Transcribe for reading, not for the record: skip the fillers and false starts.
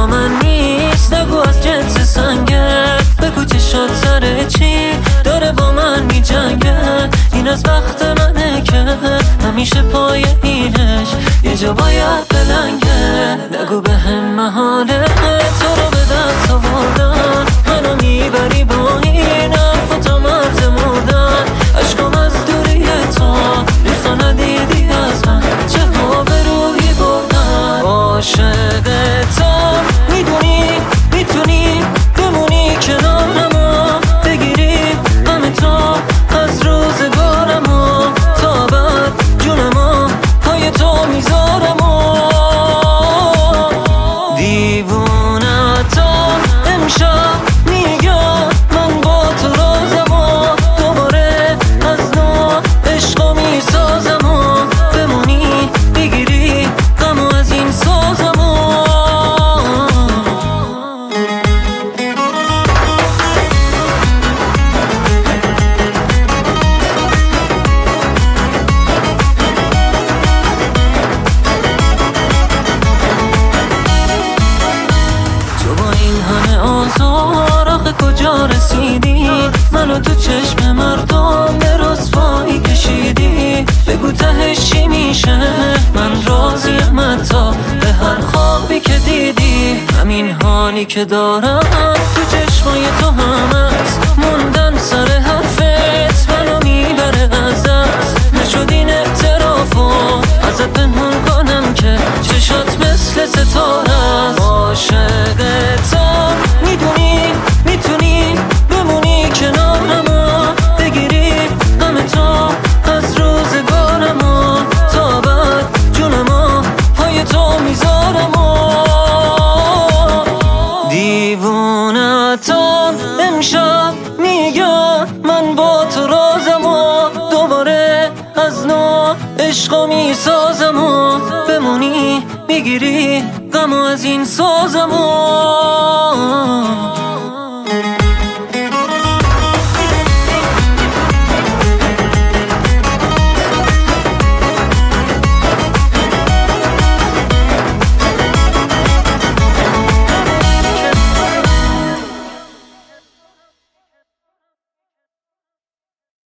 با من نیست، نگو از جنس سنگه. بگو چشات سر چی داره با من می جنگه. این از وقت منه که همیشه پای اینش یه جا باید بلنگه. نگو به هم محاله تو رو به دست آوردن، منو میبری با این حرفا تا مرز مردن. عشقم از دوری تو ریختا ندیدی از من، چه ها به روحی بردن. عاشقتم میدونی میتونی بمونی کنارمو، بگیری همه تا از روزگارمو، تا بعد جونمو پای تو میذارمو. دیوونتم امشب میگم من با تو رازمو، دوباره از نو عشقو میسازمو، بمونی بگیری غمو از این سازمو. تو با این همه آزار آخه کجا رسیدی؟ منو تو چشم مردم به رسوایی کشیدی. بگو تهش چی میشه؟ من راضیم حتی به هر خوابی که دیدی. همین حالی که دارم تو چشمای تو هم هست، موندن سر حرفت منو میبره از دست. نشد این اعترافو ازت پنهون کنم که چشات مثل ستاره است. عاشقتم میدونی میتونی بمونی کنارمو، بگیری همه تا از روزگارمو، تا بعد جونمو پای تو میذارمو. دیوونتم امشب میگم من با تو رازمو، دوباره از نو عشقو میسازمو، بمونی میگیری غمو از این سازمو.